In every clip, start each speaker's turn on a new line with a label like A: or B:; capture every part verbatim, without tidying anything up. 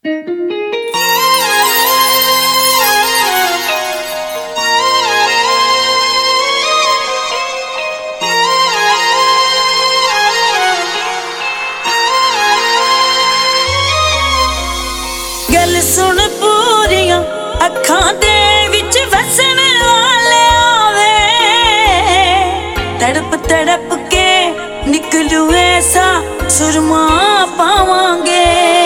A: गल सुन पूरियां अखां दे विच वसन वाले आवे, तड़प तड़प के निकलू ऐसा सुरमा पावांगे।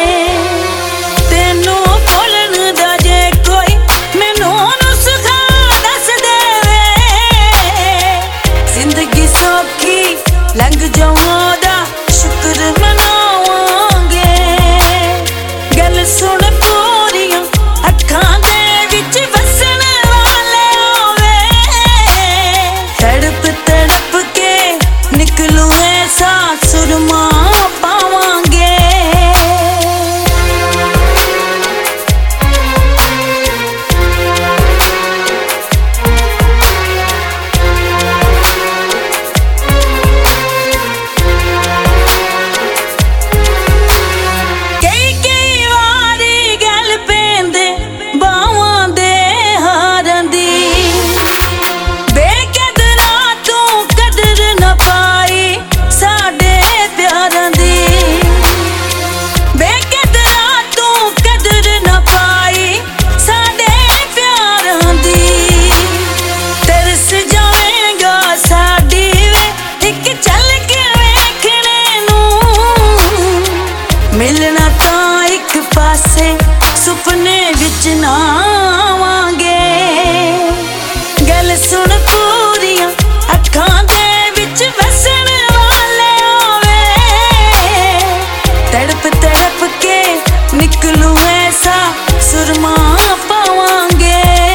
A: तेनू बोलन दा जे कोई मैनू नुस्खा दस देवे, जिंदगी सौखी लंघ जाऊं दा शुक्र मनावांगे। गल सुन पूरियां अखां दे विच वसन वाले आवे, तड़प तड़प के निकलू ऐसा सुरमा पावांगे। कई कई वारी गल पेंदे बावां दे हारां दी, बेकदरा तू कदर न पाई साडे प्यारां दी। बेकदरा तू कदर न पाई साडे प्यारां दी। तरस जावेगा साडी वे इक चल के वेखणे नूं, मिलना तां इक पासे सुपने विच ना आवांगे। गल सुन पूरियां अखां दे विच वसन वाले आवे, तड़प तड़प के निकलू ऐसा सुरमा पावांगे।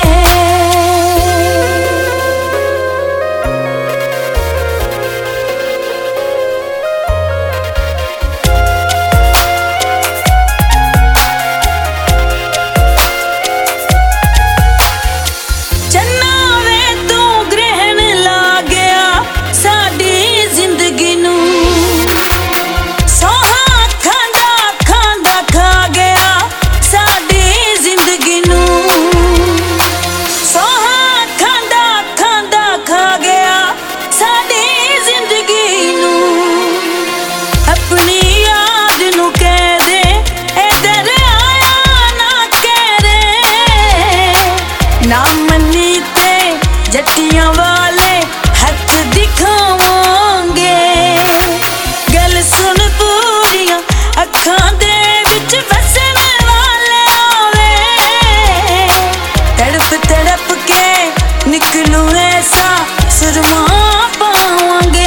A: चन्ना वे तू ग्रहण ला गया साडी जिंदगी नूं, सोहा खांदा खांदा खा गया साडी जिंदगी नूं। सोहा खांदा खांदा खा गया साडी जिंदगी नूं। अपनी याद नू कह दे इधर आया ना करे, ना मन्नी ते जट्टियां वाले हथ दिखावांगे। गल सुन पूरियां अखां दे विच वसन वाले आवे, तड़प तड़प के निकलू ऐसा सुरमा पावांगे।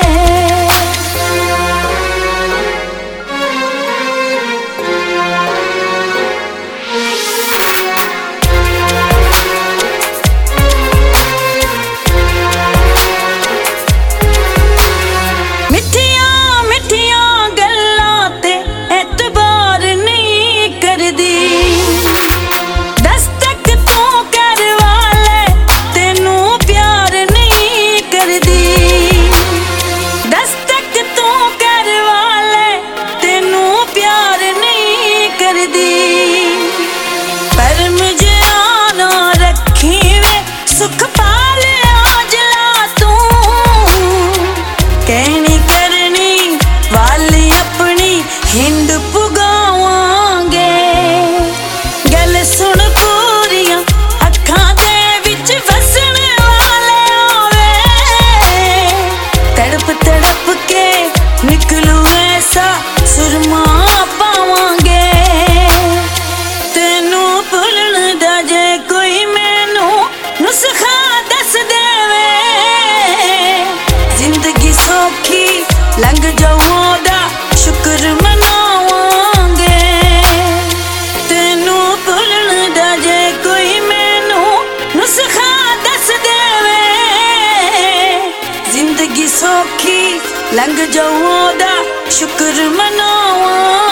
A: मिठियां मिठियां गल्लां ते एतबार नहीं करदी, दस्तक तू कर वाले तेनू प्यार नहीं करदी। दस्तक तू कर वाले तेनू प्यार नहीं करदी। पर मुझे आना रखी वे सुख पाले आजला तू, कहनी करनी वाली अपनी हिंद पुगावांगे। गल सुन पूरियां अखां दे विच वसन वाले आवे, तड़प तड़प के निकलू ऐसा सुरमा पावांगे। तेनू भुलन दा जे कोई मैनू नुस्खा दस देवे, जिंदगी सौखी लंघ जाऊं दा शुक्र मनावांगे। तेनू भुलन दा जे कोई मैनू नुस्खा दस देवे, जिंदगी सौखी लंघ जाऊं दा शुक्र मनावांगे।